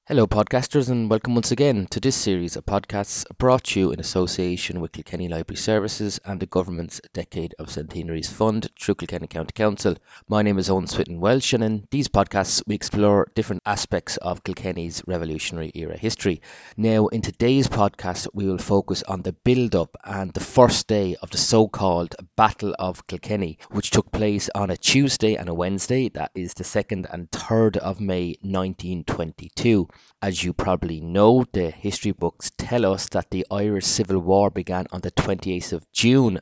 Hello, podcasters, and welcome once again to this series of podcasts brought to you in association with Kilkenny Library Services and the Government's Decade of Centenaries Fund through Kilkenny County Council. My name is Owen Swinton Welsh, and in these podcasts, we explore different aspects of Kilkenny's Revolutionary era history. Now, in today's podcast, we will focus on the build up and the first day of the so called Battle of Kilkenny, which took place on a Tuesday and a Wednesday, that is the 2nd and 3rd of May 1922. As you probably know, the history books tell us that the Irish Civil War began on the 28th of June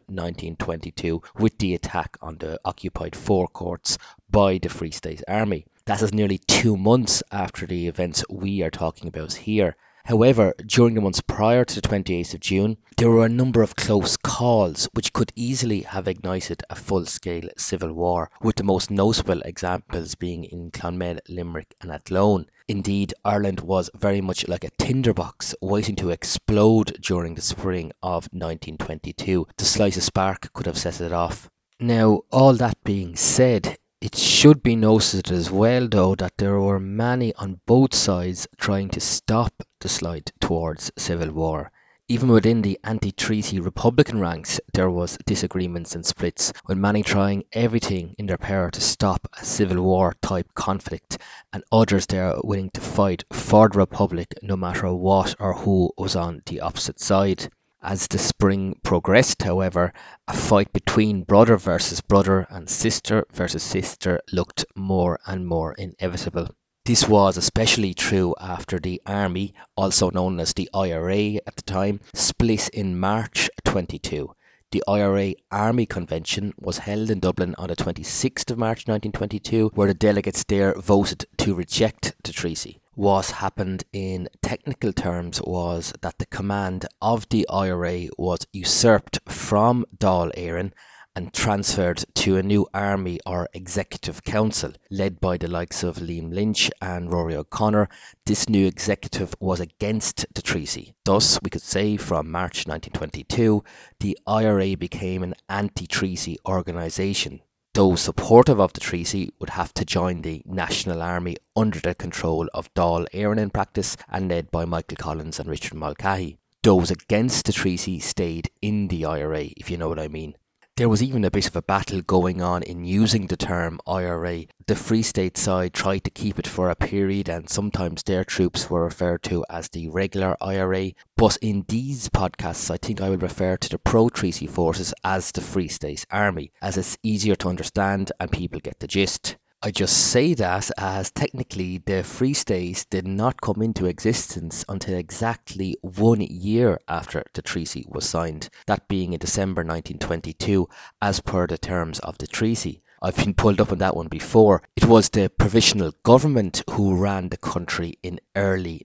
1922 with the attack on the occupied forecourts by the Free State Army. That is nearly 2 months after the events we are talking about here. However, during the months prior to the 28th of June, there were a number of close calls which could easily have ignited a full-scale civil war, with the most notable examples being in Clonmel, Limerick and Athlone. Indeed, Ireland was very much like a tinderbox waiting to explode during the spring of 1922. The slightest spark could have set it off. Now, all that being said, it should be noted as well, though, that there were many on both sides trying to stop the slide towards civil war. Even within the anti-treaty Republican ranks, there was disagreements and splits, with many trying everything in their power to stop a civil war type conflict, and others there willing to fight for the Republic no matter what or who was on the opposite side. As the spring progressed, however, a fight between brother versus brother and sister versus sister looked more and more inevitable. This was especially true after the Army, also known as the IRA at the time, split in March 22. The IRA Army Convention was held in Dublin on the 26th of March 1922, where the delegates there voted to reject the treaty. What happened in technical terms was that the command of the IRA was usurped from Dáil Éireann and transferred to a new army or executive council led by the likes of Liam Lynch and Rory O'Connor. This new executive was against the treaty. Thus, we could say from March 1922, the IRA became an anti-treaty organisation. Those supportive of the treaty would have to join the National Army under the control of Dáil Éireann in practice and led by Michael Collins and Richard Mulcahy. Those against the treaty stayed in the IRA, if you know what I mean. There was even a bit of a battle going on in using the term IRA. The Free State side tried to keep it for a period, and sometimes their troops were referred to as the regular IRA. But in these podcasts, I think I will refer to the pro-treaty forces as the Free State Army, as it's easier to understand and people get the gist. I just say that as technically the Free State did not come into existence until exactly 1 year after the treaty was signed, that being in December 1922, as per the terms of the treaty. I've been pulled up on that one before. It was the provisional government who ran the country in early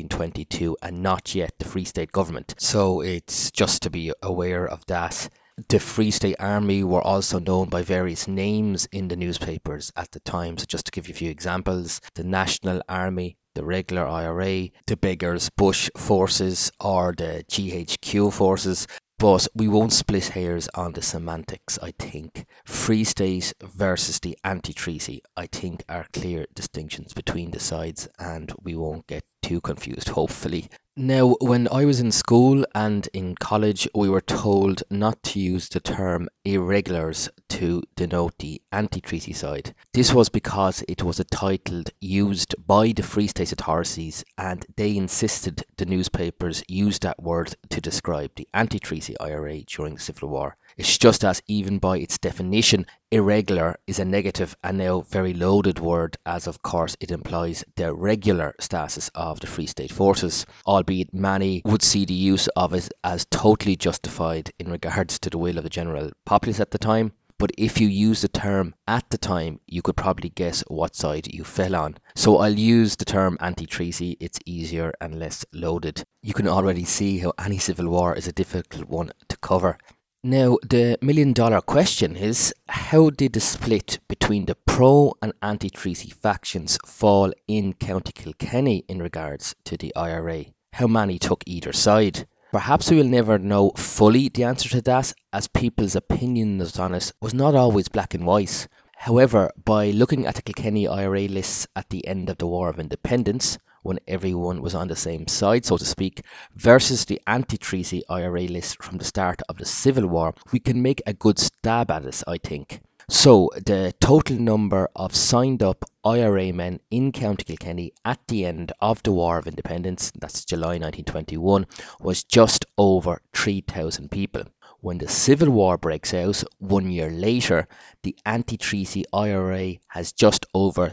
1922 and not yet the Free State government. So it's just to be aware of that. The Free State Army were also known by various names in the newspapers at the time. So just to give you a few examples, the National Army, the regular IRA, the Beggars Bush Forces, or the GHQ forces. But we won't split hairs on the semantics, I think. Free State versus the anti-treaty, I think, are clear distinctions between the sides, and we won't get too confused, hopefully. Now, when I was in school and in college, we were told not to use the term irregulars to denote the anti-treaty side. This was because it was a title used by the Free State authorities, and they insisted the newspapers use that word to describe the anti-treaty IRA during the Civil War. It's just that even by its definition, irregular is a negative and now very loaded word, as of course it implies the regular status of the Free State forces, albeit many would see the use of it as totally justified in regards to the will of the general populace at the time. But if you use the term at the time, you could probably guess what side you fell on. So I'll use the term anti-treaty, it's easier and less loaded. You can already see how any civil war is a difficult one to cover. Now, the million-dollar question is, how did the split between the pro and anti-treaty factions fall in County Kilkenny in regards to the IRA? How many took either side? Perhaps we will never know fully the answer to that, as people's opinions on it was not always black and white. However, by looking at the Kilkenny IRA lists at the end of the War of Independence, when everyone was on the same side, so to speak, versus the anti-treaty IRA list from the start of the Civil War, we can make a good stab at this, I think. So the total number of signed up IRA men in County Kilkenny at the end of the War of Independence, that's July 1921, was just over 3,000 people. When the Civil War breaks out 1 year later, the anti-treaty IRA has just over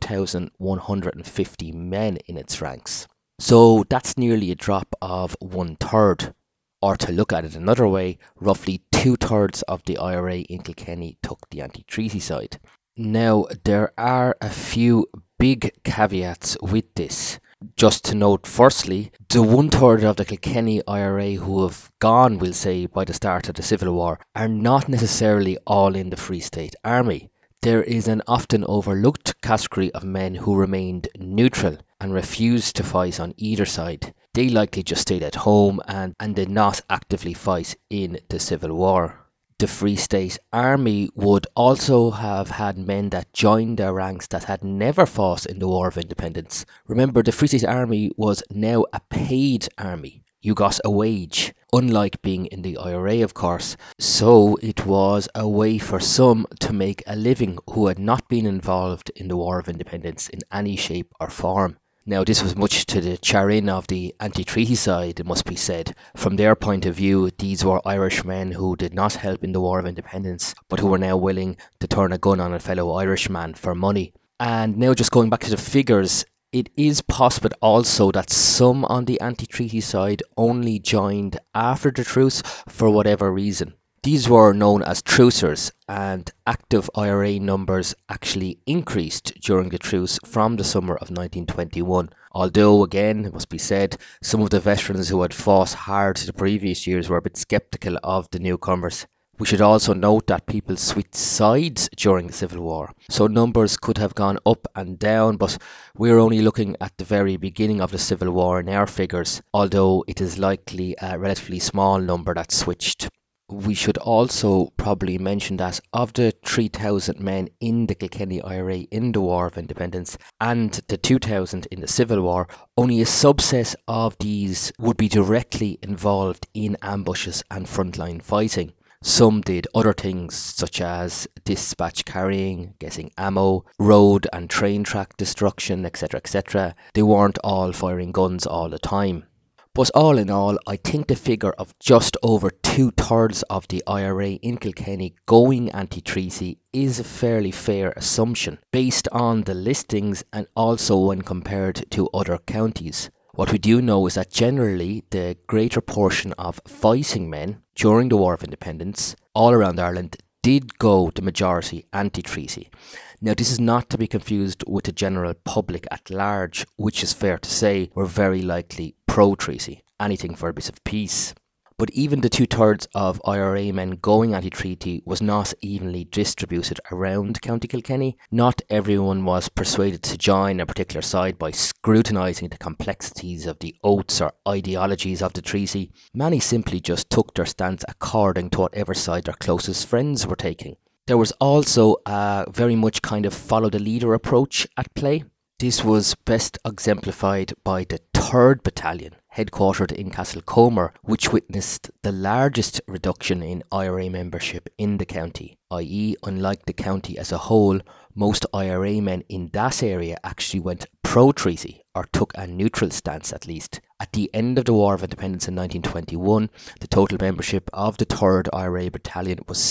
2,150 men in its ranks. So that's nearly a drop of 1/3. Or to look at it another way, roughly 2/3 of the IRA in Kilkenny took the anti-treaty side. Now, there are a few big caveats with this. Just to note, firstly, the 1/3 of the Kilkenny IRA who have gone, we'll say, by the start of the Civil War are not necessarily all in the Free State Army. There is an often overlooked category of men who remained neutral and refused to fight on either side. They likely just stayed at home and did not actively fight in the Civil War. The Free State Army would also have had men that joined their ranks that had never fought in the War of Independence. Remember, the Free State Army was now a paid army. You got a wage, unlike being in the IRA, of course. So it was a way for some to make a living who had not been involved in the War of Independence in any shape or form. Now, this was much to the chagrin of the anti-treaty side, it must be said. From their point of view, these were Irishmen who did not help in the War of Independence, but who were now willing to turn a gun on a fellow Irishman for money. And now just going back to the figures, it is possible also that some on the anti-treaty side only joined after the truce for whatever reason. These were known as trucers, and active IRA numbers actually increased during the truce from the summer of 1921. Although, again, it must be said, some of the veterans who had fought hard the previous years were a bit sceptical of the newcomers. We should also note that people switched sides during the Civil War, so numbers could have gone up and down, but we're only looking at the very beginning of the Civil War in our figures, although it is likely a relatively small number that switched. We should also probably mention that of the 3,000 men in the Kilkenny IRA in the War of Independence and the 2,000 in the Civil War, only a subset of these would be directly involved in ambushes and frontline fighting. Some did other things such as dispatch carrying, getting ammo, road and train track destruction, etc. etc. They weren't all firing guns all the time. But all in all, I think the figure of just over 2/3 of the IRA in Kilkenny going anti-treaty is a fairly fair assumption, based on the listings and also when compared to other counties. What we do know is that generally the greater portion of fighting men during the War of Independence all around Ireland did go the majority anti-treaty. Now, this is not to be confused with the general public at large, which is fair to say were very likely pro-treaty, anything for a bit of peace. But even the 2/3 of IRA men going anti-treaty was not evenly distributed around County Kilkenny. Not everyone was persuaded to join a particular side by scrutinising the complexities of the oaths or ideologies of the treaty. Many simply just took their stance according to whatever side their closest friends were taking. There was also a very much kind of follow the leader approach at play. This was best exemplified by the 3rd Battalion, headquartered in Castlecomer, which witnessed the largest reduction in IRA membership in the county, i.e., unlike the county as a whole, most IRA men in that area actually went pro-treaty, or took a neutral stance at least. At the end of the War of Independence in 1921, the total membership of the 3rd IRA Battalion was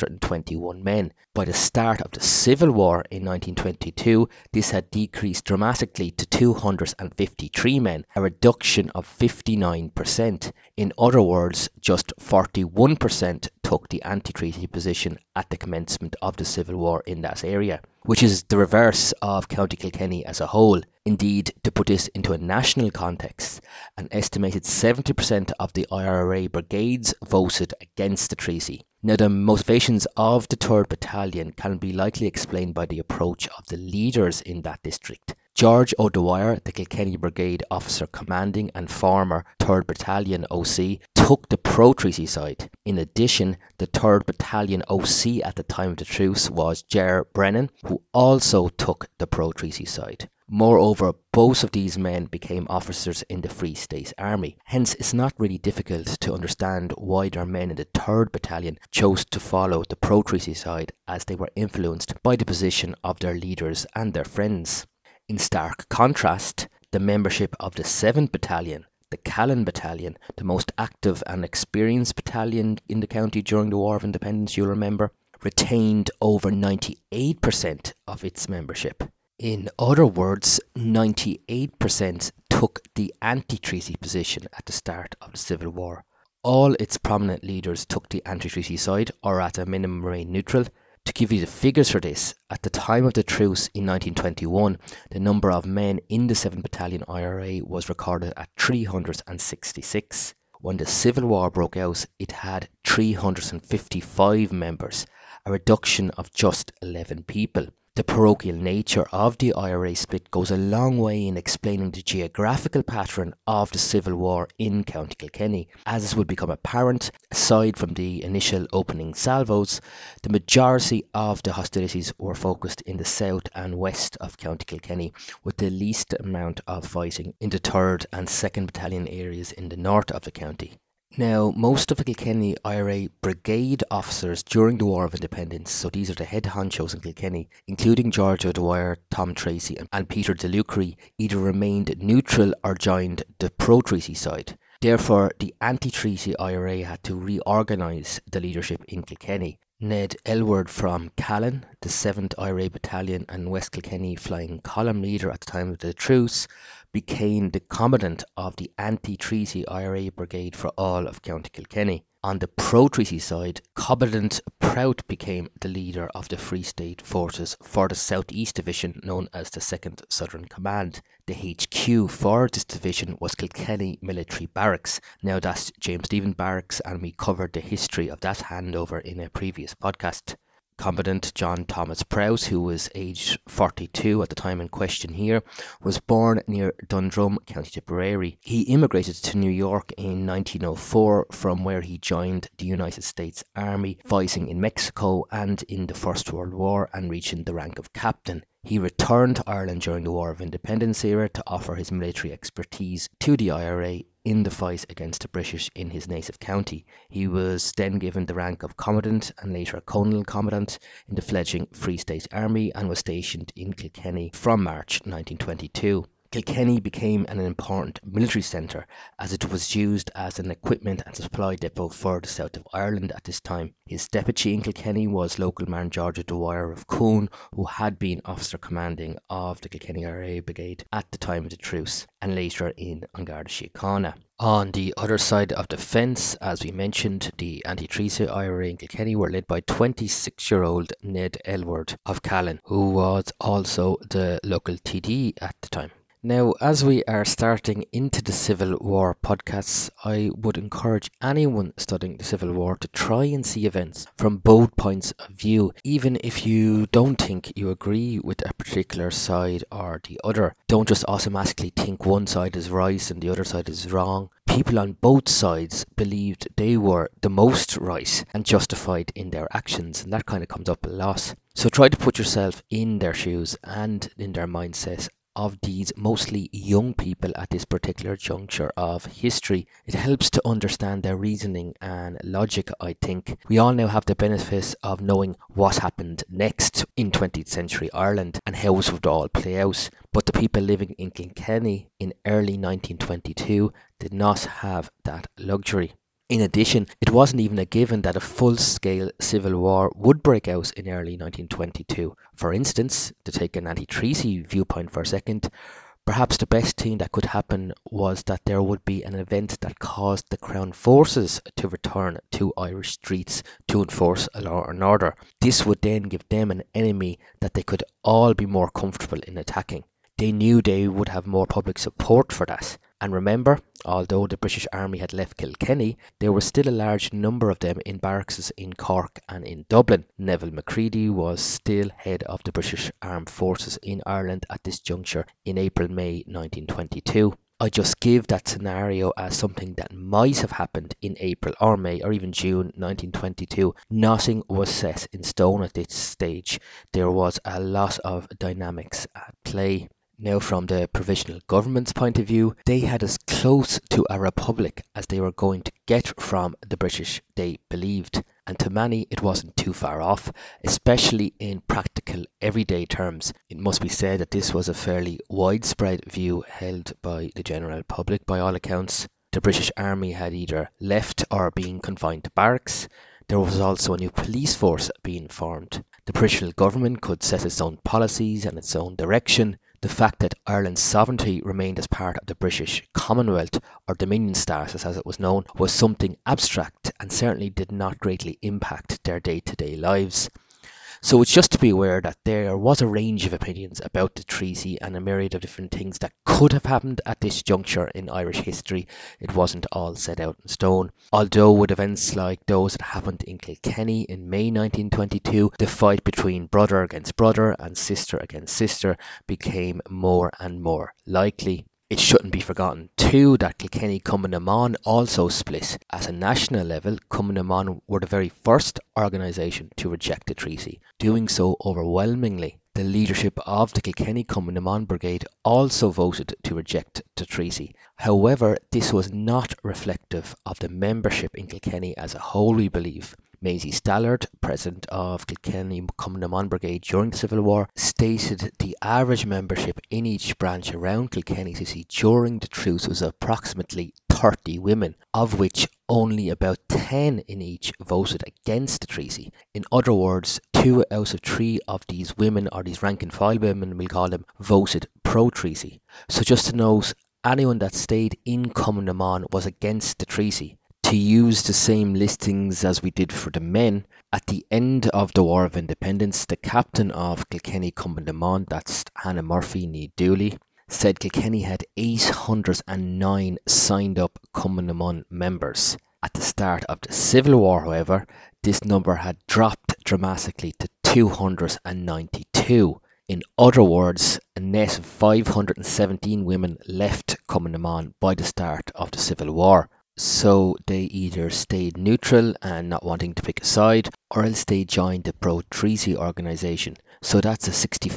621 men. By the start of the Civil War in 1922, this had decreased dramatically to 253 men, a reduction of 59%. In other words, just 41% took the anti-treaty position at the commencement of the Civil War in that area, which is the reverse of County Kilkenny as a whole. Indeed, to put this into a national context, an estimated 70% of the IRA brigades voted against the treaty. Now, the motivations of the 3rd Battalion can be likely explained by the approach of the leaders in that district. George O'Dwyer, the Kilkenny Brigade officer commanding and former 3rd Battalion OC, took the pro-treaty side. In addition, the 3rd Battalion OC at the time of the truce was Ger Brennan, who also took the pro-treaty side. Moreover, both of these men became officers in the Free State Army. Hence, it's not really difficult to understand why their men in the 3rd Battalion chose to follow the pro-treaty side, as they were influenced by the position of their leaders and their friends. In stark contrast, the membership of the 7th Battalion, the Callan Battalion, the most active and experienced battalion in the county during the War of Independence, you'll remember, retained over 98% of its membership. In other words, 98% took the anti-treaty position at the start of the Civil War. All its prominent leaders took the anti-treaty side, or at a minimum remained neutral. To give you the figures for this, at the time of the truce in 1921, the number of men in the 7th Battalion IRA was recorded at 366. When the Civil War broke out, it had 355 members, a reduction of just 11 people. The parochial nature of the IRA split goes a long way in explaining the geographical pattern of the Civil War in County Kilkenny. As will become apparent, aside from the initial opening salvos, the majority of the hostilities were focused in the south and west of County Kilkenny, with the least amount of fighting in the 3rd and 2nd Battalion areas in the north of the county. Now, most of the Kilkenny IRA brigade officers during the War of Independence, so these are the head honchos in Kilkenny, including George O'Dwyer, Tom Tracy and Peter DeLucre, either remained neutral or joined the pro-treaty side. Therefore, the anti-treaty IRA had to reorganise the leadership in Kilkenny. Ned Elward from Callan, the 7th IRA Battalion and West Kilkenny Flying Column leader at the time of the truce, became the commandant of the anti-treaty IRA brigade for all of County Kilkenny. On the pro-treaty side, Commandant Prout became the leader of the Free State forces for the South East Division, known as the 2nd Southern Command. The HQ for this division was Kilkenny Military Barracks. Now that's James Stephen Barracks, and we covered the history of that handover in a previous podcast. Commandant John Thomas Prowse, who was aged 42 at the time in question here, was born near Dundrum, County Tipperary. He immigrated to New York in 1904, from where he joined the United States Army, fighting in Mexico and in the First World War, and reaching the rank of captain. He returned to Ireland during the War of Independence era to offer his military expertise to the IRA in the fight against the British in his native county. He was then given the rank of Commandant and later Colonel Commandant in the fledgling Free State Army, and was stationed in Kilkenny from March 1922. Kilkenny became an important military centre, as it was used as an equipment and supply depot for the south of Ireland at this time. His deputy in Kilkenny was local man George O'Dwyer of Coon, who had been officer commanding of the Kilkenny IRA Brigade at the time of the truce, and later in An Garda Síochána. On the other side of the fence, as we mentioned, the anti-treaty IRA in Kilkenny were led by 26-year-old Ned Elward of Callan, who was also the local TD at the time. Now, as we are starting into the Civil War podcasts, I would encourage anyone studying the Civil War to try and see events from both points of view, even if you don't think you agree with a particular side or the other. Don't just automatically think one side is right and the other side is wrong. People on both sides believed they were the most right and justified in their actions, and that kind of comes up a lot. So try to put yourself in their shoes and in their mindset of these mostly young people at this particular juncture of history. It helps to understand their reasoning and logic, I think. We all now have the benefit of knowing what happened next in 20th century Ireland and how it would all play out. But the people living in Kilkenny in early 1922 did not have that luxury. In addition, it wasn't even a given that a full-scale civil war would break out in early 1922. For instance, to take an anti-treaty viewpoint for a second, perhaps the best thing that could happen was that there would be an event that caused the Crown forces to return to Irish streets to enforce a law and order. This would then give them an enemy that they could all be more comfortable in attacking. They knew they would have more public support for that. And remember, although the British Army had left Kilkenny, there were still a large number of them in barracks in Cork and in Dublin. Neville Macready was still head of the British Armed Forces in Ireland at this juncture in April-May 1922. I just give that scenario as something that might have happened in April or May or even June 1922. Nothing was set in stone at this stage. There was a lot of dynamics at play. Now, from the provisional government's point of view, they had as close to a republic as they were going to get from the British, they believed. And to many, it wasn't too far off, especially in practical, everyday terms. It must be said that this was a fairly widespread view held by the general public, by all accounts. The British Army had either left or been confined to barracks. There was also a new police force being formed. The provisional government could set its own policies and its own direction. The fact that Ireland's sovereignty remained as part of the British Commonwealth, or Dominion status as it was known, was something abstract and certainly did not greatly impact their day-to-day lives. So it's just to be aware that there was a range of opinions about the treaty and a myriad of different things that could have happened at this juncture in Irish history. It wasn't all set out in stone. Although with events like those that happened in Kilkenny in May 1922, the fight between brother against brother and sister against sister became more and more likely. It shouldn't be forgotten too that Kilkenny Cumann na Món also split. At a national level, Cumann na Món were the very first organisation to reject the treaty, doing so overwhelmingly. The leadership of the Kilkenny Cumann na Món Brigade also voted to reject the treaty. However, this was not reflective of the membership in Kilkenny as a whole, we believe. Maisie Stallard, president of Kilkenny Cumann na Món Brigade during the Civil War, stated the average membership in each branch around Kilkenny City during the truce was approximately 30 women, of which only about 10 in each voted against the treaty. In other words, 2 out of 3 of these women, or these rank and file women we'll call them, voted pro-treaty. So just to note, anyone that stayed in Cumann na Món was against the treaty. To use the same listings as we did for the men, at the end of the War of Independence, the captain of Kilkenny Cumann na Món, that's Hannah Murphy ní Dooley, said Kilkenny had 809 signed up Cumann na Món members. At the start of the Civil War, however, this number had dropped dramatically to 292. In other words, a net of 517 women left Cumann na Món by the start of the Civil War. So they either stayed neutral and not wanting to pick a side, or else they joined the pro-treaty organisation. So that's a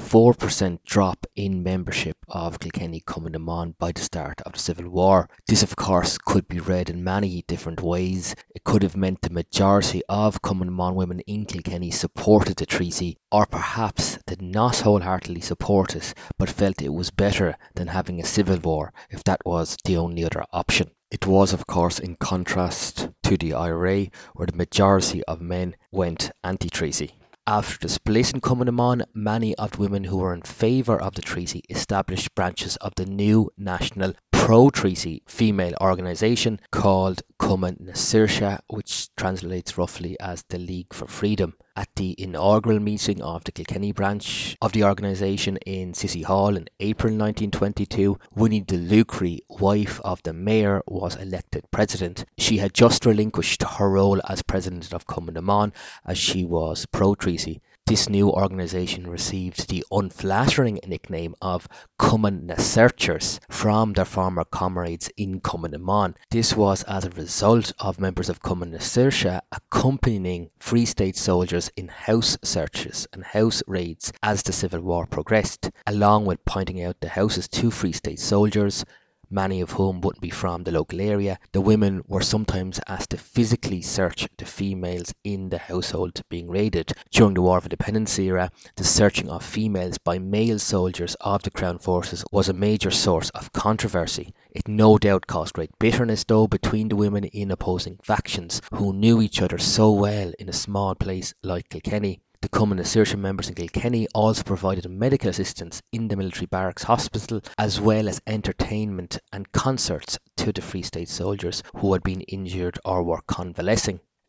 64% drop in membership of Kilkenny Cumann na Món by the start of the Civil War. This of course could be read in many different ways. It could have meant the majority of Cumann na Món women in Kilkenny supported the treaty, or perhaps did not wholeheartedly support it, but felt it was better than having a civil war if that was the only other option. It was, of course, in contrast to the IRA, where the majority of men went anti-treaty. After the split in Cumann na Món, many of the women who were in favour of the treaty established branches of the new national pro-treaty female organisation called Cumann na Saoirse, which translates roughly as the League for Freedom. At the inaugural meeting of the Kilkenny branch of the organisation in City Hall in April 1922, Winnie DeLucre, wife of the mayor, was elected president. She had just relinquished her role as president of Cumann na Món as she was pro-treaty. This new organisation received the unflattering nickname of Cumann na Searchers from their former comrades in Cumann na Món. This was as a result of members of Cumann na Saoirse accompanying Free State soldiers in house searches and house raids as the Civil War progressed, along with pointing out the houses to Free State soldiers, many of whom wouldn't be from the local area. The women were sometimes asked to physically search the females in the household being raided. During the War of Independence era, the searching of females by male soldiers of the Crown Forces was a major source of controversy. It no doubt caused great bitterness though between the women in opposing factions who knew each other so well in a small place like Kilkenny. The Cumann na Saoirse members in Kilkenny also provided medical assistance in the military barracks hospital, as well as entertainment and concerts to the Free State soldiers who had been injured or were convalescing.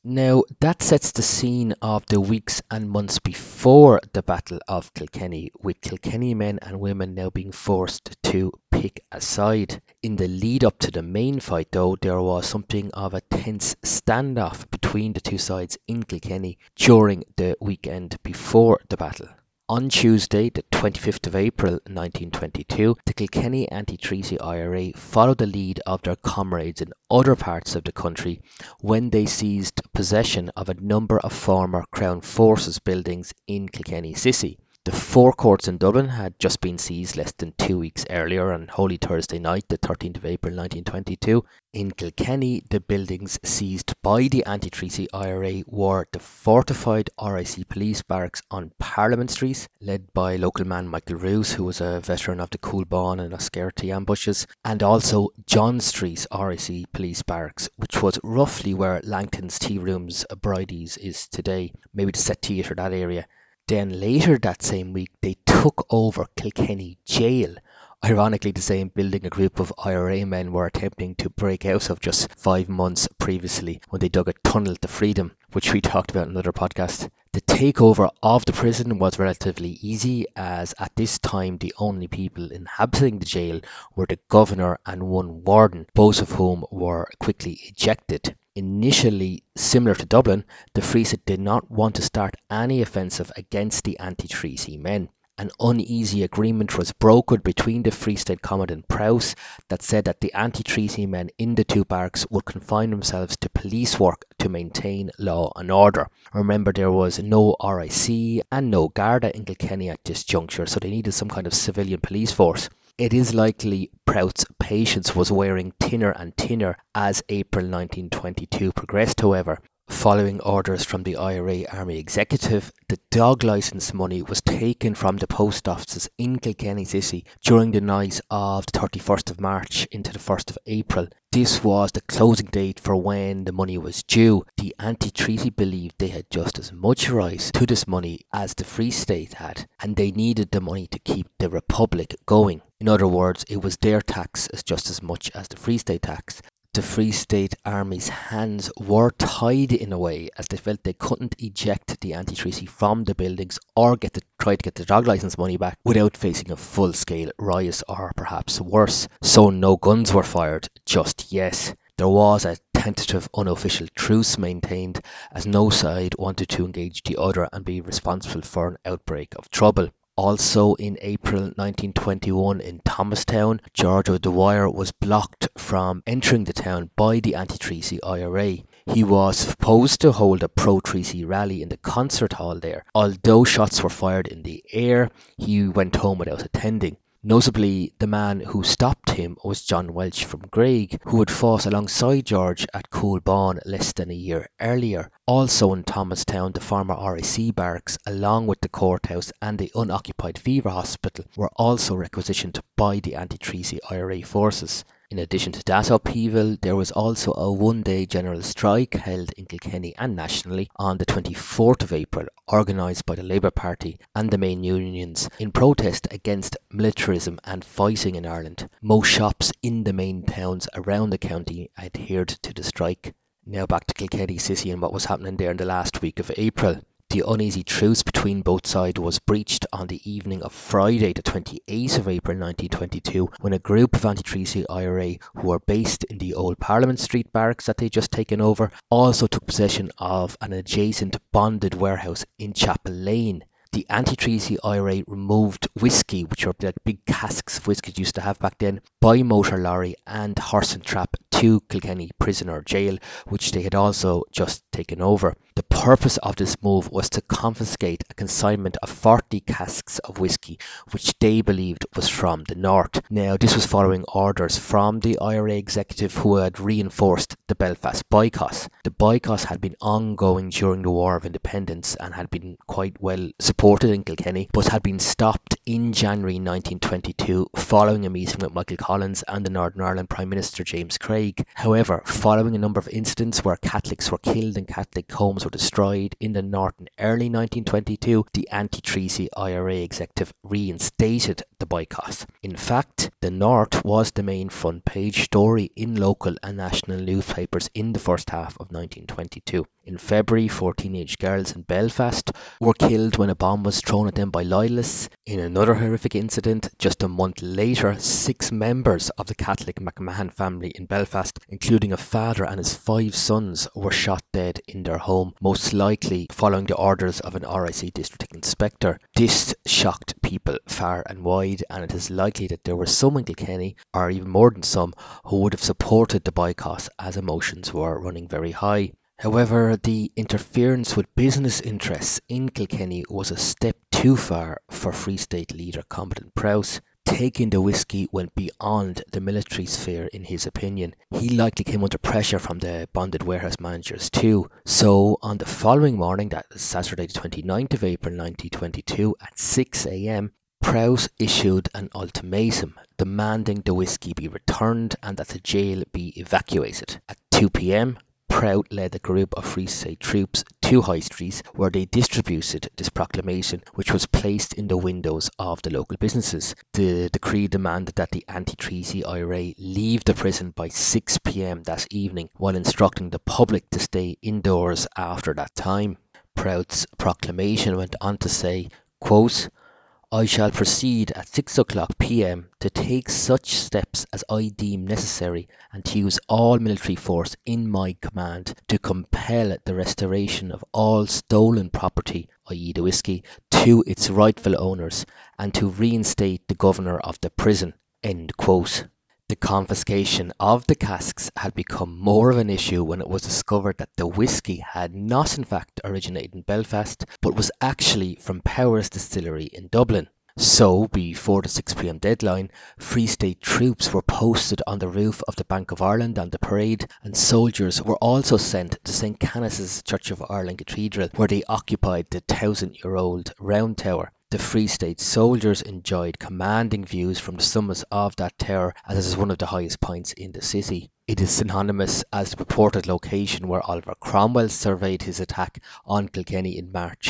Now, that sets the scene of the weeks and months before the Battle of Kilkenny, with Kilkenny men and women now being forced to pick a side. In the lead up to the main fight, though, there was something of a tense standoff between the two sides in Kilkenny during the weekend before the battle. On Tuesday, the 25th of April 1922, the Kilkenny Anti-Treaty IRA followed the lead of their comrades in other parts of the country when they seized possession of a number of former Crown Forces buildings in Kilkenny City. The Four Courts in Dublin had just been seized less than 2 weeks earlier on Holy Thursday night, the 13th of April 1922. In Kilkenny, the buildings seized by the anti-treaty IRA were the fortified RIC police barracks on Parliament Street, led by local man Michael Rouse, who was a veteran of the Coolbawn and Oscarty ambushes, and also John Street RIC police barracks, which was roughly where Langton's Tea Rooms Bridie's is today, maybe the set theatre, that area. Then later that same week, they took over Kilkenny Jail, ironically the same building a group of IRA men were attempting to break out of just 5 months previously when they dug a tunnel to freedom, which we talked about in another podcast. The takeover of the prison was relatively easy, as at this time the only people inhabiting the jail were the governor and one warden, both of whom were quickly ejected. Initially similar to Dublin, the Free State did not want to start any offensive against the anti-treaty men. An uneasy agreement was brokered between the Free State Commandant Prowse that said that the anti-treaty men in the two barracks would confine themselves to police work to maintain law and order. Remember, there was no RIC and no Garda in Kilkenny at this juncture, so they needed some kind of civilian police force. It is likely Prout's patience was wearing thinner and thinner as April 1922 progressed, however. Following orders from the IRA Army Executive, the dog licence money was taken from the post offices in Kilkenny City during the night of the 31st of March into the 1st of April. This was the closing date for when the money was due. The anti-treaty believed they had just as much right to this money as the Free State had, and they needed the money to keep the Republic going. In other words, it was their tax as just as much as the Free State tax. The Free State Army's hands were tied in a way, as they felt they couldn't eject the anti-treaty from the buildings or try to get the dog licence money back without facing a full-scale riot or perhaps worse. So no guns were fired just yet. There was a tentative unofficial truce maintained, as no side wanted to engage the other and be responsible for an outbreak of trouble. Also in April 1921 in Thomastown, George O'Dwyer was blocked from entering the town by the anti-treaty IRA. He was supposed to hold a pro-treaty rally in the concert hall there. Although shots were fired in the air, he went home without attending. Notably, the man who stopped him was John Welch from Graig, who had fought alongside George at Coolbawn less than a year earlier. Also in Thomastown, the former RIC barracks, along with the courthouse and the unoccupied fever hospital, were also requisitioned by the anti-treaty IRA forces. In addition to that upheaval, there was also a one-day general strike held in Kilkenny and nationally on the 24th of April, organised by the Labour Party and the main unions in protest against militarism and fighting in Ireland. Most shops in the main towns around the county adhered to the strike. Now back to Kilkenny City and what was happening there in the last week of April. The uneasy truce between both sides was breached on the evening of Friday, the 28th of April 1922, when a group of anti-treaty IRA who were based in the old Parliament Street barracks that they'd just taken over also took possession of an adjacent bonded warehouse in Chapel Lane. The anti-treaty IRA removed whiskey, which were like big casks of whiskey used to have back then, by motor lorry and horse and trap to Kilkenny Prison or Jail, which they had also just taken over. The purpose of this move was to confiscate a consignment of 40 casks of whiskey, which they believed was from the north. Now, this was following orders from the IRA executive who had reinforced the Belfast boycott. The boycott had been ongoing during the War of Independence and had been quite well supported in Kilkenny, but had been stopped in January 1922 following a meeting with Michael Collins and the Northern Ireland Prime Minister James Craig. However, following a number of incidents where Catholics were killed and Catholic homes were destroyed in the north in early 1922, the anti-treaty IRA executive reinstated the boycott. In fact, the north was the main front page story in local and national newspapers in the first half of 1922. In February, 4 teenage girls in Belfast were killed when a bomb was thrown at them by loyalists. In another horrific incident, just a month later, 6 members of the Catholic McMahon family in Belfast, including a father and his 5 sons, were shot dead in their home, most likely following the orders of an RIC district inspector. This shocked people far and wide, and it is likely that there were some in Kilkenny, or even more than some, who would have supported the boycott as emotions were running very high. However, the interference with business interests in Kilkenny was a step too far for Free State leader Combatant Prowse. Taking the whisky went beyond the military sphere in his opinion. He likely came under pressure from the bonded warehouse managers too. So on the following morning, that is Saturday the 29th of April 1922 at 6 a.m, Prowse issued an ultimatum demanding the whisky be returned and that the jail be evacuated. At 2 p.m, Prowse led a group of Free State troops to High Street, where they distributed this proclamation, which was placed in the windows of the local businesses. The decree demanded that the anti-treaty IRA leave the prison by 6 p.m. that evening, while instructing the public to stay indoors after that time. Prowse's proclamation went on to say, quote, I shall proceed at 6 o'clock p.m. to take such steps as I deem necessary and to use all military force in my command to compel the restoration of all stolen property, i.e. the whisky, to its rightful owners and to reinstate the governor of the prison. End quote. The confiscation of the casks had become more of an issue when it was discovered that the whisky had not in fact originated in Belfast, but was actually from Powers Distillery in Dublin. So, before the 6 p.m. deadline, Free State troops were posted on the roof of the Bank of Ireland and the parade, and soldiers were also sent to St. Canice's Church of Ireland Cathedral, where they occupied the 1,000-year-old round tower. The Free State soldiers enjoyed commanding views from the summits of that tower, as it is one of the highest points in the city. It is synonymous as the purported location where Oliver Cromwell surveyed his attack on Kilkenny in March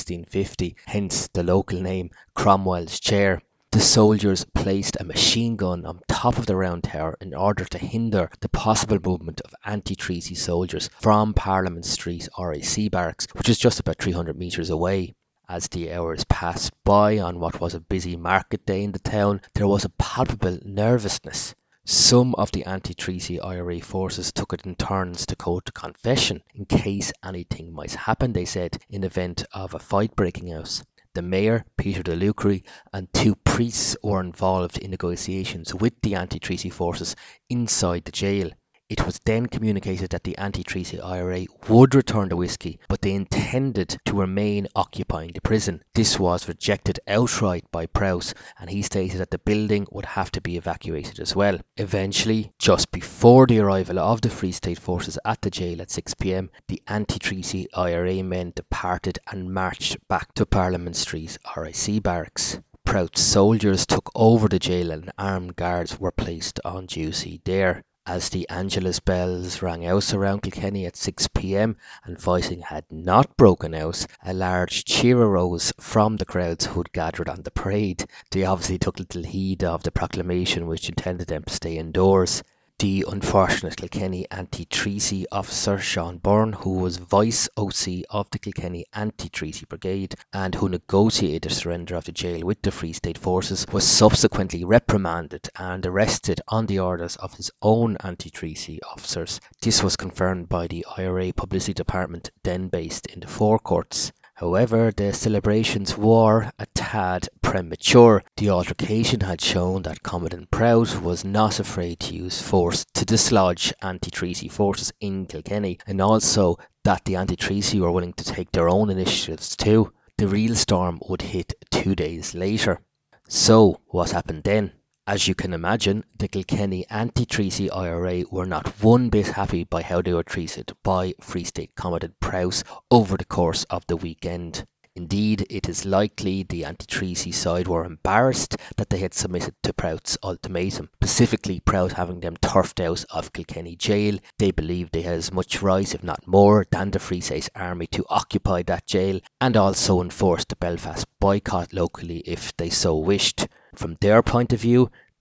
1650, hence the local name Cromwell's Chair. The soldiers placed a machine gun on top of the round tower in order to hinder the possible movement of anti-treaty soldiers from Parliament Street RIC barracks, which is just about 300 metres away. As the hours passed by on what was a busy market day in the town, there was a palpable nervousness. Some of the anti-treaty IRA forces took it in turns to go to confession in case anything might happen, they said, in event of a fight breaking out. The mayor, Peter de Lucre, and 2 priests were involved in negotiations with the anti-treaty forces inside the jail. It was then communicated that the anti-treaty IRA would return the whisky, but they intended to remain occupying the prison. This was rejected outright by Prowse, and he stated that the building would have to be evacuated as well. Eventually, just before the arrival of the Free State forces at the jail at 6 p.m, the anti-treaty IRA men departed and marched back to Parliament Street RIC barracks. Prowse's soldiers took over the jail and armed guards were placed on duty there. As the Angelus bells rang out around Kilkenny at 6 p.m. and fighting had not broken out, a large cheer arose from the crowds who had gathered on the parade. They obviously took little heed of the proclamation which intended them to stay indoors. The unfortunate Kilkenny anti-treaty officer Sean Byrne, who was vice OC of the Kilkenny Anti-Treaty Brigade and who negotiated the surrender of the jail with the Free State forces, was subsequently reprimanded and arrested on the orders of his own anti-treaty officers. This was confirmed by the IRA Publicity Department, then based in the Four Courts. However, the celebrations were a tad premature. The altercation had shown that Commandant Prowse was not afraid to use force to dislodge anti-treaty forces in Kilkenny, and also that the anti-treaty were willing to take their own initiatives too. The real storm would hit 2 days later. So, what happened then? As you can imagine, the Kilkenny anti-treaty IRA were not one bit happy by how they were treated by Free State Commandant Prowse over the course of the weekend. Indeed, it is likely the anti-treaty side were embarrassed that they had submitted to Prowse's ultimatum, specifically Prowse having them turfed out of Kilkenny jail. They believed they had as much right, if not more, than the Free State Army to occupy that jail and also enforce the Belfast boycott locally if they so wished. From their point of view,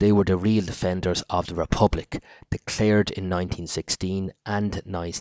They were the real defenders of the Republic, declared in 1916 and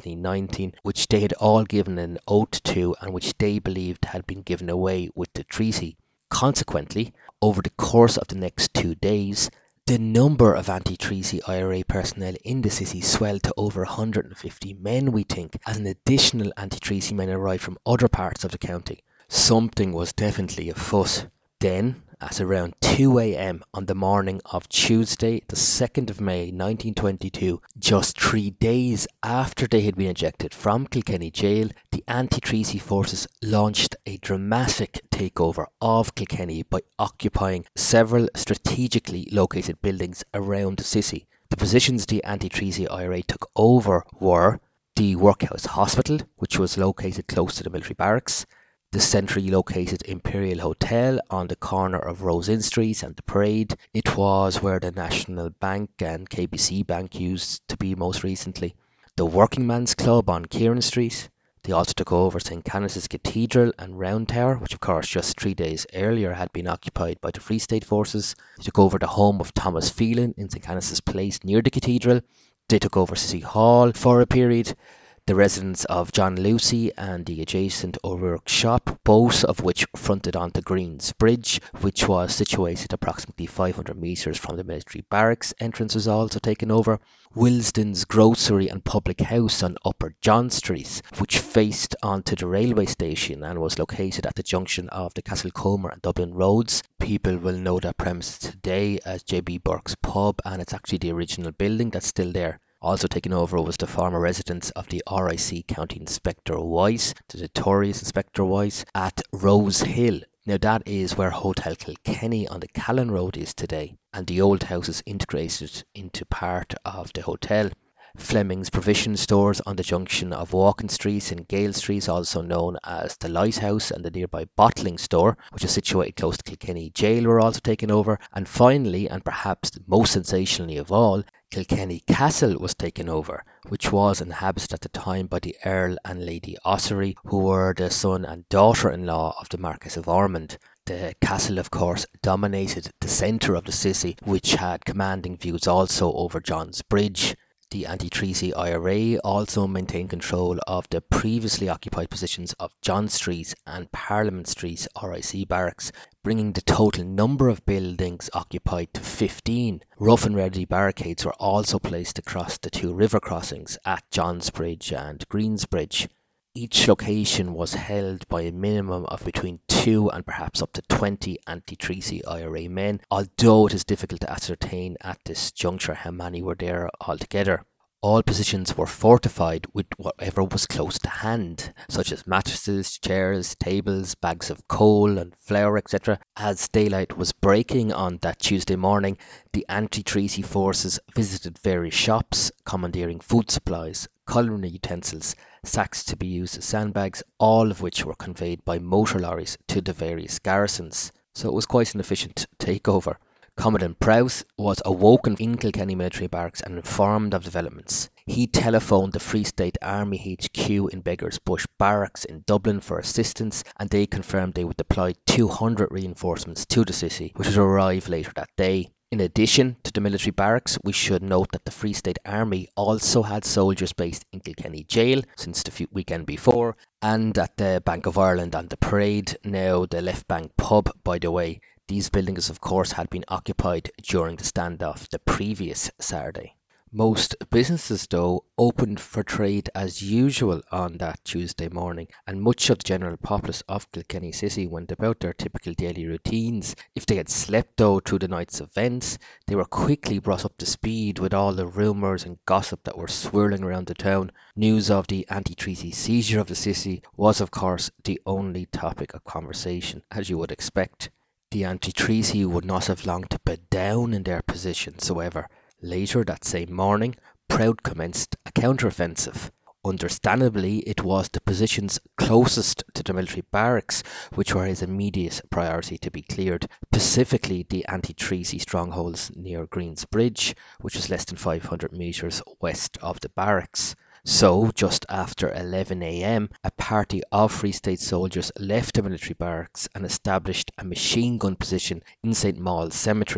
1919, which they had all given an oath to and which they believed had been given away with the treaty. Consequently, over the course of the next 2 days, the number of anti-treaty IRA personnel in the city swelled to over 150 men, we think, as an additional anti-treaty men arrived from other parts of the county. Something was definitely afoot. Then, at around 2 a.m. on the morning of Tuesday, the 2nd of May 1922, just 3 days after they had been ejected from Kilkenny Jail, the anti-treaty forces launched a dramatic takeover of Kilkenny by occupying several strategically located buildings around the city. The positions the anti-treaty IRA took over were the Workhouse Hospital, which was located close to the military barracks, the centrally located Imperial Hotel on the corner of Rose Inn Street and the Parade. It was where the National Bank and KBC Bank used to be most recently. The Working Man's Club on Kieran Street. They also took over St. Canice's Cathedral and Round Tower, which of course just 3 days earlier had been occupied by the Free State forces. They took over the home of Thomas Phelan in St. Canice's Place near the cathedral. They took over City Hall for a period, the residence of John Lucy and the adjacent O'Rourke shop, both of which fronted onto Green's Bridge, which was situated approximately 500 metres from the military barracks. Entrance was also taken over. Wilsden's grocery and public house on Upper John Street, which faced onto the railway station and was located at the junction of the Castlecomer and Dublin roads. People will know that premise today as J.B. Burke's pub, and it's actually the original building that's still there. Also taken over was the former residence of the RIC County Inspector Weiss, the notorious Inspector Weiss, at Rose Hill. Now that is where Hotel Kilkenny on the Callan Road is today, and the old house is integrated into part of the hotel. Fleming's Provision Stores on the junction of Walking Street and Gale Street, also known as the Lighthouse, and the nearby Bottling Store, which is situated close to Kilkenny Jail, were also taken over. And finally, and perhaps most sensationally of all, Kilkenny Castle was taken over, which was inhabited at the time by the Earl and Lady Ossory, who were the son and daughter-in-law of the Marquess of Ormond. The castle, of course, dominated the centre of the city, which had commanding views also over John's Bridge. The anti-treaty IRA also maintained control of the previously occupied positions of John Street and Parliament Street RIC barracks, bringing the total number of buildings occupied to 15. Rough and ready barricades were also placed across the two river crossings at John's Bridge and Green's Bridge. Each location was held by a minimum of between 2 and perhaps up to 20 anti-treaty IRA men, although it is difficult to ascertain at this juncture how many were there altogether. All positions were fortified with whatever was close to hand, such as mattresses, chairs, tables, bags of coal and flour, etc. As daylight was breaking on that Tuesday morning, the anti-treaty forces visited various shops, commandeering food supplies, culinary utensils, sacks to be used as sandbags, all of which were conveyed by motor lorries to the various garrisons. So it was quite an efficient takeover. Commandant Prowse was awoken in Kilkenny military barracks and informed of developments. He telephoned the Free State Army HQ in Beggars Bush Barracks in Dublin for assistance, and they confirmed they would deploy 200 reinforcements to the city, which would arrive later that day. In addition to the military barracks, we should note that the Free State Army also had soldiers based in Kilkenny Jail since the weekend before, and at the Bank of Ireland on the Parade, now the Left Bank pub, by the way. These buildings, of course, had been occupied during the standoff the previous Saturday. Most businesses, though, opened for trade as usual on that Tuesday morning, and much of the general populace of Kilkenny City went about their typical daily routines. If they had slept, though, through the night's events, they were quickly brought up to speed with all the rumours and gossip that were swirling around the town. News of the anti-treaty seizure of the city was, of course, the only topic of conversation, as you would expect. The anti-treaty would not have long to bed down in their positions, however. Later that same morning, Proud commenced a counter-offensive. Understandably, it was the positions closest to the military barracks which were his immediate priority to be cleared, specifically the anti-treaty strongholds near Green's Bridge, which was less than 500 metres west of the barracks. So, just after 11 a.m, a party of Free State soldiers left the military barracks and established a machine gun position in St. Maule's Cemetery,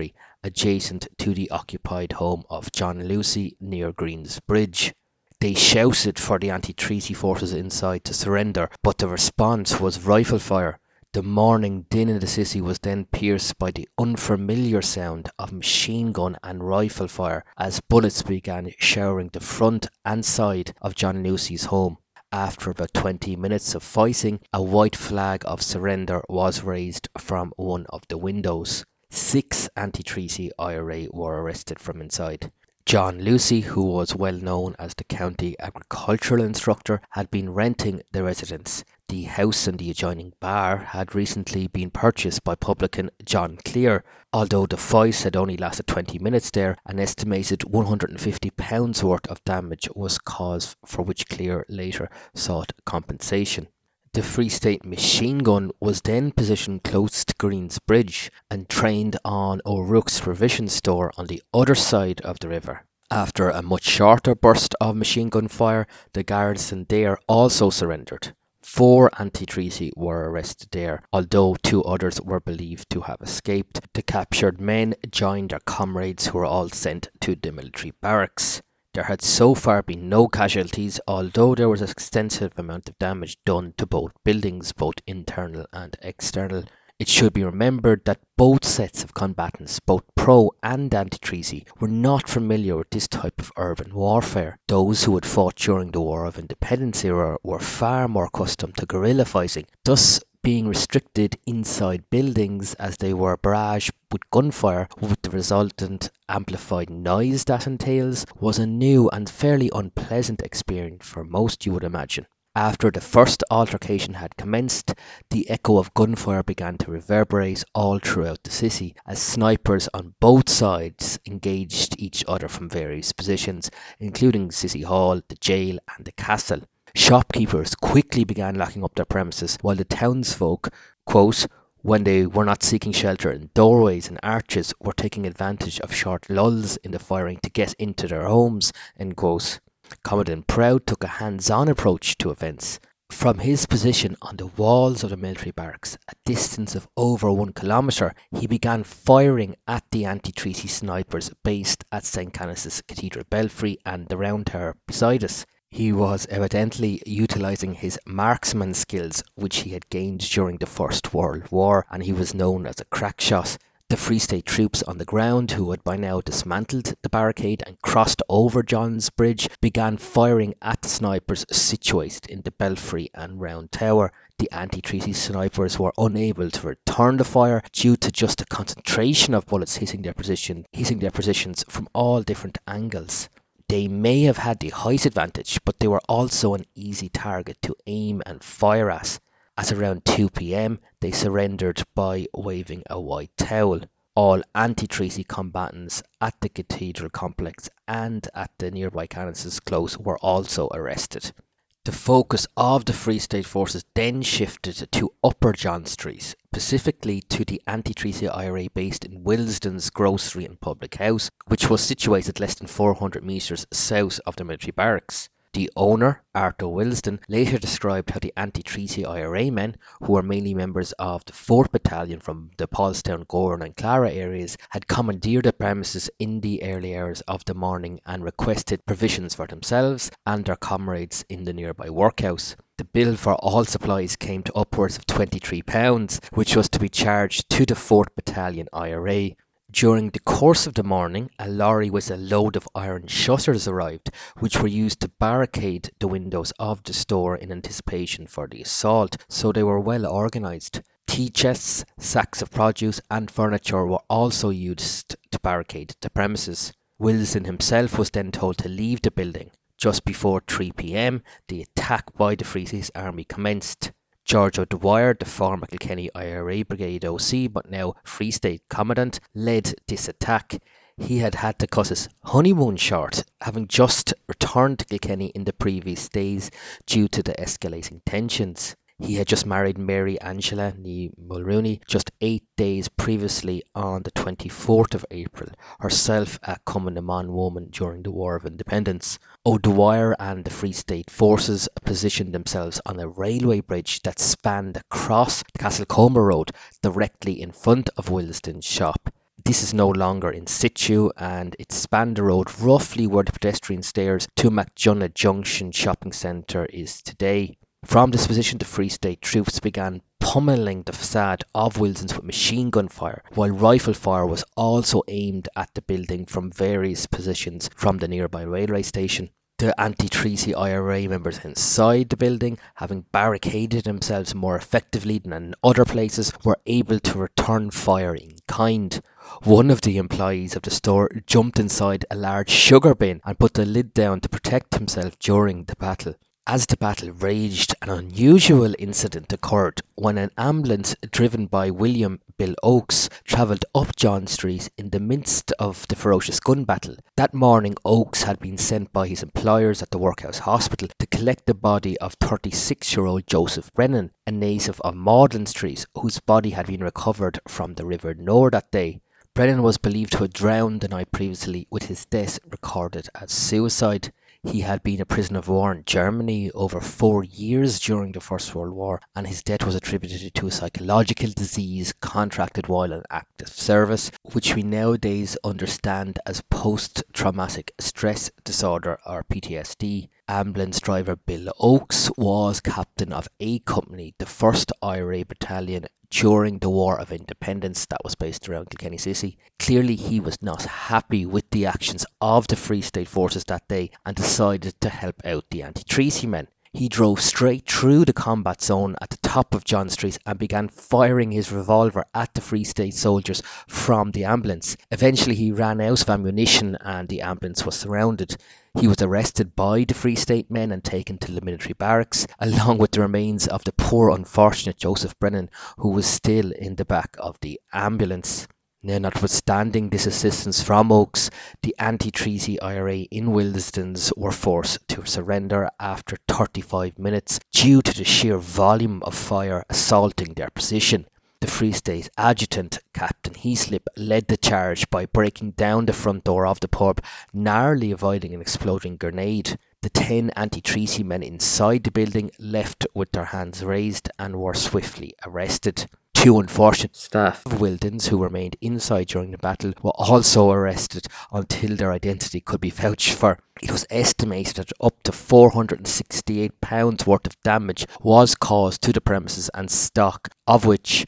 adjacent to the occupied home of John Lucy near Green's Bridge. They shouted for the anti-treaty forces inside to surrender, but the response was rifle fire. The morning din in the city was then pierced by the unfamiliar sound of machine gun and rifle fire as bullets began showering the front and side of John Lucy's home. After about 20 minutes of fighting, a white flag of surrender was raised from one of the windows. 6 anti-treaty IRA were arrested from inside. John Lucy, who was well known as the county agricultural instructor, had been renting the residence. The house and the adjoining bar had recently been purchased by publican John Clear. Although the fight had only lasted 20 minutes there, an estimated £150 worth of damage was caused, for which Clear later sought compensation. The Free State machine gun was then positioned close to Green's Bridge and trained on O'Rourke's provision store on the other side of the river. After a much shorter burst of machine gun fire, the garrison there also surrendered. 4 anti-treaty were arrested there, although 2 others were believed to have escaped. The captured men joined their comrades who were all sent to the military barracks. There had so far been no casualties, although there was an extensive amount of damage done to both buildings, both internal and external. It should be remembered that both sets of combatants, both pro and anti-treaty, were not familiar with this type of urban warfare. Those who had fought during the War of Independence era were far more accustomed to guerrilla fighting, thus being restricted inside buildings as they were barraged with gunfire, with the resultant amplified noise that entails, was a new and fairly unpleasant experience for most, you would imagine. After the first altercation had commenced, the echo of gunfire began to reverberate all throughout the city, as snipers on both sides engaged each other from various positions, including City Hall, the jail and the castle. Shopkeepers quickly began locking up their premises, while the townsfolk, quote, when they were not seeking shelter in doorways and arches, were taking advantage of short lulls in the firing to get into their homes, end quote. Commandant Proud took a hands-on approach to events. From his position on the walls of the military barracks, a distance of over 1 kilometre, he began firing at the anti-treaty snipers based at St. Canice's Cathedral Belfry and the Round Tower beside us. He was evidently utilising his marksman skills, which he had gained during the First World War, and he was known as a crack shot. The Free State troops on the ground, who had by now dismantled the barricade and crossed over John's Bridge, began firing at the snipers situated in the Belfry and Round Tower. The anti-treaty snipers were unable to return the fire due to just a concentration of bullets hitting their positions from all different angles. They may have had the height advantage, but they were also an easy target to aim and fire at. At around 2 p.m, they surrendered by waving a white towel. All anti-treaty combatants at the cathedral complex and at the nearby Canice's Close were also arrested. The focus of the Free State forces then shifted to Upper John Street, specifically to the anti-treaty IRA based in Willesden's grocery and public house, which was situated less than 400 metres south of the military barracks. The owner, Arthur Willesden, later described how the anti-treaty IRA men, who were mainly members of the 4th Battalion from the Paulstown, Gowran and Clara areas, had commandeered the premises in the early hours of the morning and requested provisions for themselves and their comrades in the nearby workhouse. The bill for all supplies came to upwards of £23, which was to be charged to the 4th Battalion IRA. During the course of the morning, a lorry with a load of iron shutters arrived, which were used to barricade the windows of the store in anticipation for the assault, so they were well organised. Tea chests, sacks of produce and furniture were also used to barricade the premises. Willesden himself was then told to leave the building. Just before 3 p.m, the attack by the Free State Army commenced. George O'Dwyer, the former Kilkenny IRA Brigade OC but now Free State Commandant, led this attack. He had had to cut his honeymoon short, having just returned to Kilkenny in the previous days due to the escalating tensions. He had just married Mary Angela ní Mulrooney just 8 days previously on the 24th of April, herself a Cumann woman during the War of Independence. O'Dwyer and the Free State forces positioned themselves on a railway bridge that spanned across the Castlecomer Road directly in front of Willesden's shop. This is no longer in situ and it spanned the road roughly where the pedestrian stairs to MacDonagh Junction shopping centre is today. From this position, the Free State troops began pummeling the facade of Wilson's with machine gun fire, while rifle fire was also aimed at the building from various positions from the nearby railway station. The anti-Treacy IRA members inside the building, having barricaded themselves more effectively than in other places, were able to return fire in kind. One of the employees of the store jumped inside a large sugar bin and put the lid down to protect himself during the battle. As the battle raged, an unusual incident occurred when an ambulance driven by William "Bill" Oakes travelled up John Street in the midst of the ferocious gun battle. That morning Oakes had been sent by his employers at the Workhouse Hospital to collect the body of 36-year-old Joseph Brennan, a native of Magdalen Street, whose body had been recovered from the River Nore that day. Brennan was believed to have drowned the night previously, with his death recorded as suicide. He had been a prisoner of war in Germany over 4 years during the First World War, and his death was attributed to a psychological disease contracted while in active service, which we nowadays understand as post-traumatic stress disorder or PTSD. Ambulance driver Bill Oakes was captain of A Company, the 1st IRA Battalion during the War of Independence that was based around Kilkenny City. Clearly he was not happy with the actions of the Free State forces that day and decided to help out the anti-Treacy men. He drove straight through the combat zone at the top of John Street and began firing his revolver at the Free State soldiers from the ambulance. Eventually he ran out of ammunition and the ambulance was surrounded. He was arrested by the Free State men and taken to the military barracks, along with the remains of the poor unfortunate Joseph Brennan, who was still in the back of the ambulance. Now, notwithstanding this assistance from Oakes, the anti-Treacy IRA in Wilson's were forced to surrender after 35 minutes due to the sheer volume of fire assaulting their position. The Free State adjutant, Captain Heaslip, led the charge by breaking down the front door of the pub, narrowly avoiding an exploding grenade. The 10 anti-Treacy men inside the building left with their hands raised and were swiftly arrested. 2 unfortunate staff of Wilson's who remained inside during the battle were also arrested until their identity could be vouched for. It was estimated that up to £468 worth of damage was caused to the premises and stock, of which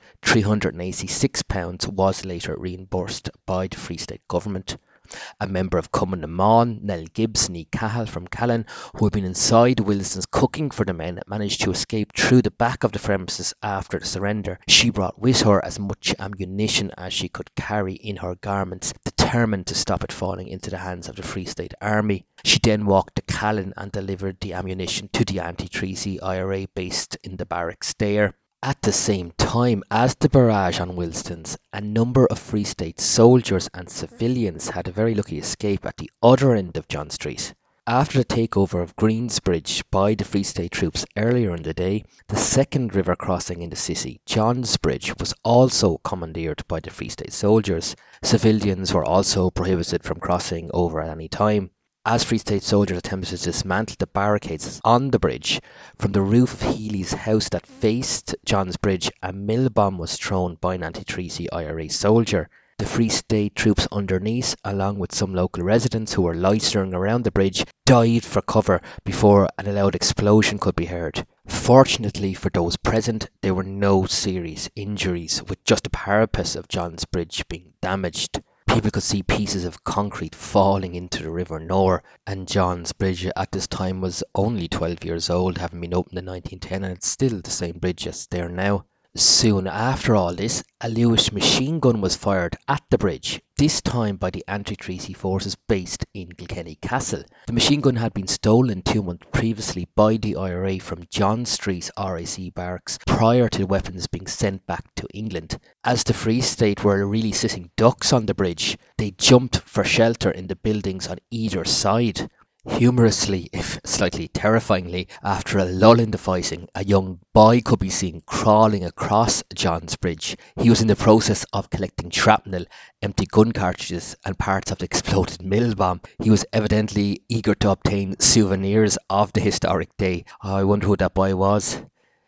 £386 was later reimbursed by the Free State government. A member of Cumann na Món, Nell Gibbs ní Cahal from Callan, who had been inside Wilson's cooking for the men, managed to escape through the back of the premises after the surrender. She brought with her as much ammunition as she could carry in her garments, determined to stop it falling into the hands of the Free State Army. She then walked to Callan and delivered the ammunition to the anti-Treacy IRA based in the barracks there. At the same time as the barrage on Wilson's, a number of Free State soldiers and civilians had a very lucky escape at the other end of John Street. After the takeover of Greensbridge by the Free State troops earlier in the day, the second river crossing in the city, John's Bridge, was also commandeered by the Free State soldiers. Civilians were also prohibited from crossing over at any time. As Free State soldiers attempted to dismantle the barricades on the bridge, from the roof of Healy's house that faced John's Bridge, a mill bomb was thrown by an anti-Treacy IRA soldier. The Free State troops underneath, along with some local residents who were loitering around the bridge, dived for cover before a loud explosion could be heard. Fortunately for those present, there were no serious injuries, with just the parapet of John's Bridge being damaged. People could see pieces of concrete falling into the River Nore, and John's Bridge at this time was only 12 years old, having been opened in 1910, and it's still the same bridge as there now. Soon after all this, a Lewis machine gun was fired at the bridge, this time by the anti-Treacy forces based in Kilkenny Castle. The machine gun had been stolen 2 months previously by the IRA from John Street RAC barracks prior to the weapons being sent back to England. As the Free State were really sitting ducks on the bridge, they jumped for shelter in the buildings on either side. Humorously, if slightly terrifyingly, after a lull in the fighting, a young boy could be seen crawling across John's Bridge. He was in the process of collecting shrapnel, empty gun cartridges and parts of the exploded mill bomb. He was evidently eager to obtain souvenirs of the historic day. I wonder who that boy was.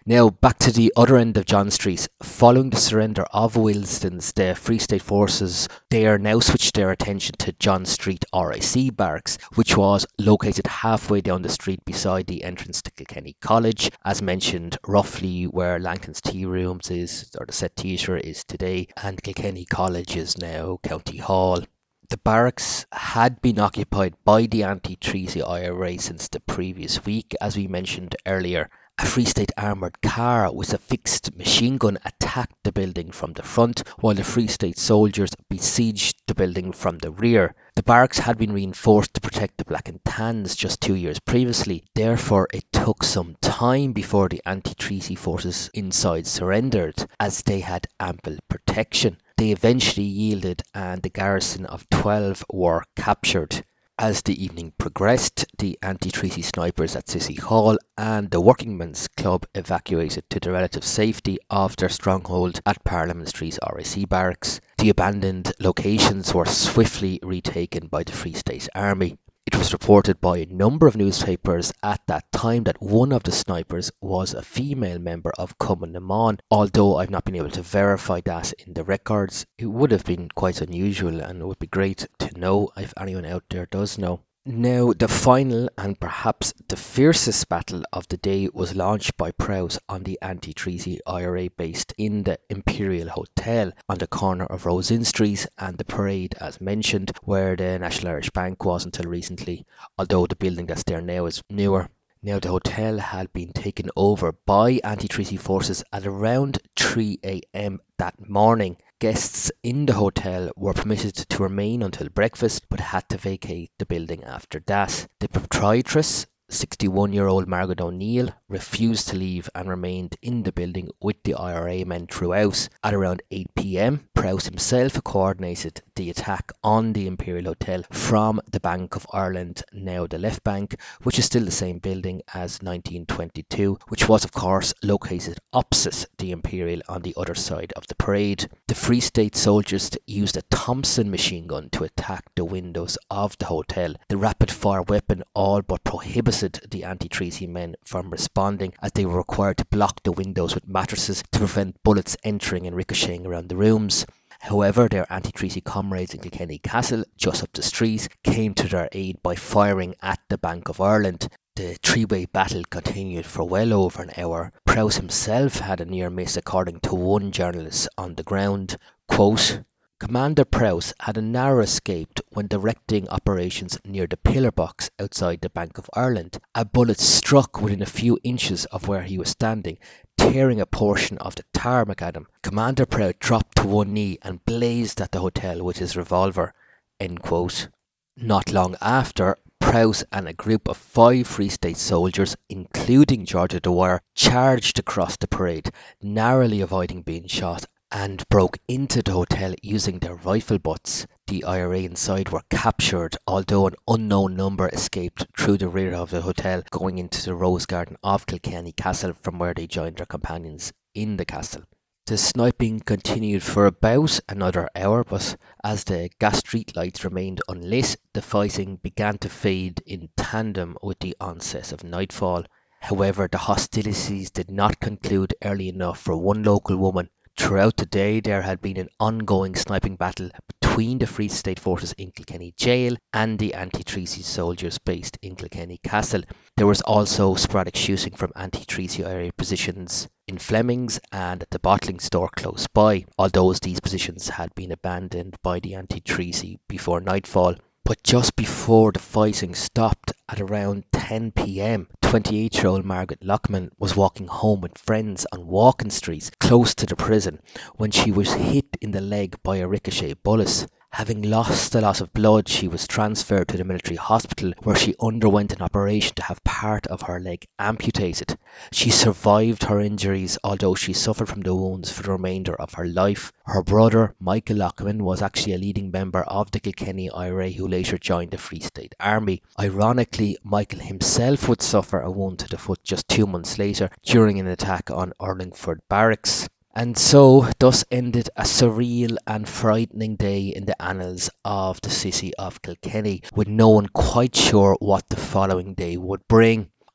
Now, back to the other end of John Street. Following the surrender of Wilson's, the Free State forces, they are now switched their attention to John Street RIC Barracks, which was located halfway down the street beside the entrance to Kilkenny College, as mentioned, roughly where Langton's Tea Rooms is, or the Set Theatre is today, and Kilkenny College is now County Hall. The barracks had been occupied by the anti-Treaty IRA since the previous week, as we mentioned earlier. A Free State armoured car with a fixed machine gun attacked the building from the front, while the Free State soldiers besieged the building from the rear. The barracks had been reinforced to protect the Black and Tans just 2 years previously, therefore it took some time before the anti-Treaty forces inside surrendered, as they had ample protection. They eventually yielded and the garrison of 12 were captured. As the evening progressed, the anti-treaty snipers at City Hall and the Workingmen's Club evacuated to the relative safety of their stronghold at Parliament Street's RIC barracks. The abandoned locations were swiftly retaken by the Free State Army. It was reported by a number of newspapers at that time that one of the snipers was a female member of Cumann na mBan. Although I've not been able to verify that in the records, it would have been quite unusual and it would be great to know if anyone out there does know. Now, the final and perhaps the fiercest battle of the day was launched by Prowse on the anti-treaty IRA based in the Imperial Hotel on the corner of Rose Inn Street and the Parade, as mentioned, where the National Irish Bank was until recently, although the building that's there now is newer. Now, the hotel had been taken over by anti-treaty forces at around 3 a.m. that morning. Guests in the hotel were permitted to remain until breakfast but had to vacate the building after that. The proprietress, 61-year-old Margaret O'Neill, refused to leave and remained in the building with the IRA men throughout. At around 8 p.m, Prowse himself coordinated the attack on the Imperial Hotel from the Bank of Ireland, now the Left Bank, which is still the same building as 1922, which was of course located opposite the Imperial on the other side of the Parade. The Free State soldiers used a Thompson machine gun to attack the windows of the hotel. The rapid-fire weapon all but prohibited the anti-treaty men from responding, as they were required to block the windows with mattresses to prevent bullets entering and ricocheting around the rooms. However, their anti-treaty comrades in Kilkenny Castle, just up the street, came to their aid by firing at the Bank of Ireland. The three-way battle continued for well over an hour. Prowse himself had a near miss, according to one journalist on the ground. Quote, Commander Prowse had a narrow escape when directing operations near the pillar box outside the Bank of Ireland. A bullet struck within a few inches of where he was standing, tearing a portion of the tarmac at him. Commander Prowse dropped to one knee and blazed at the hotel with his revolver. End quote. Not long after, Prowse and a group of 5 Free State soldiers, including Georgia Dwyer, charged across the Parade, narrowly avoiding being shot, and broke into the hotel using their rifle butts. The IRA inside were captured, although an unknown number escaped through the rear of the hotel, going into the Rose Garden of Kilkenny Castle, from where they joined their companions in the castle. The sniping continued for about another hour, but as the gas street lights remained unlit, the fighting began to fade in tandem with the onset of nightfall. However, the hostilities did not conclude early enough for one local woman. Throughout the day, there had been an ongoing sniping battle between the Free State forces in Kilkenny Jail and the anti-treaty soldiers based in Kilkenny Castle. There was also sporadic shooting from anti-treaty IRA positions in Fleming's and at the bottling store close by, although these positions had been abandoned by the anti-treaty before nightfall. But just before the fighting stopped at around 10 p.m, 28-year-old Margaret Lockman was walking home with friends on Walking Street, close to the prison, when she was hit in the leg by a ricochet bullet. Having lost a lot of blood, she was transferred to the military hospital, where she underwent an operation to have part of her leg amputated. She survived her injuries, although she suffered from the wounds for the remainder of her life. Her brother, Michael Lockman, was actually a leading member of the Kilkenny IRA who later joined the Free State Army. Ironically, Michael himself would suffer a wound to the foot just 2 months later during an attack on Urlingford Barracks. And so, thus ended a surreal and frightening day in the annals of the city of Kilkenny, with no one quite sure what the following day would bring.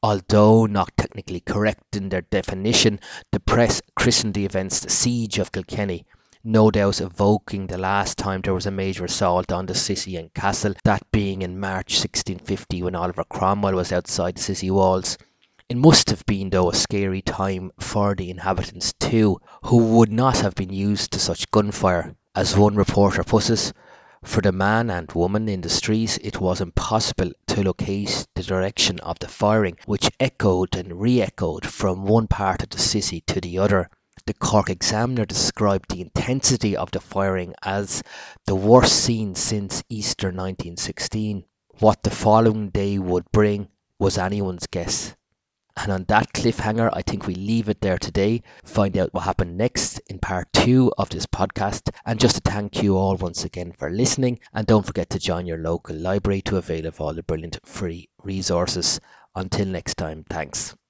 Although not technically correct in their definition, the press christened the events the Siege of Kilkenny, no doubt evoking the last time there was a major assault on the city and castle, that being in March 1650 when Oliver Cromwell was outside the city walls. It must have been, though, a scary time for the inhabitants too, who would not have been used to such gunfire. As one reporter puts it, for the man and woman in the street it was impossible to locate the direction of the firing, which echoed and re-echoed from one part of the city to the other. The Cork Examiner described the intensity of the firing as the worst seen since Easter 1916. What the following day would bring was anyone's guess. And on that cliffhanger, I think we leave it there today. Find out what happened next in part 2 of this podcast. And just to thank you all once again for listening. And don't forget to join your local library to avail of all the brilliant free resources. Until next time, thanks.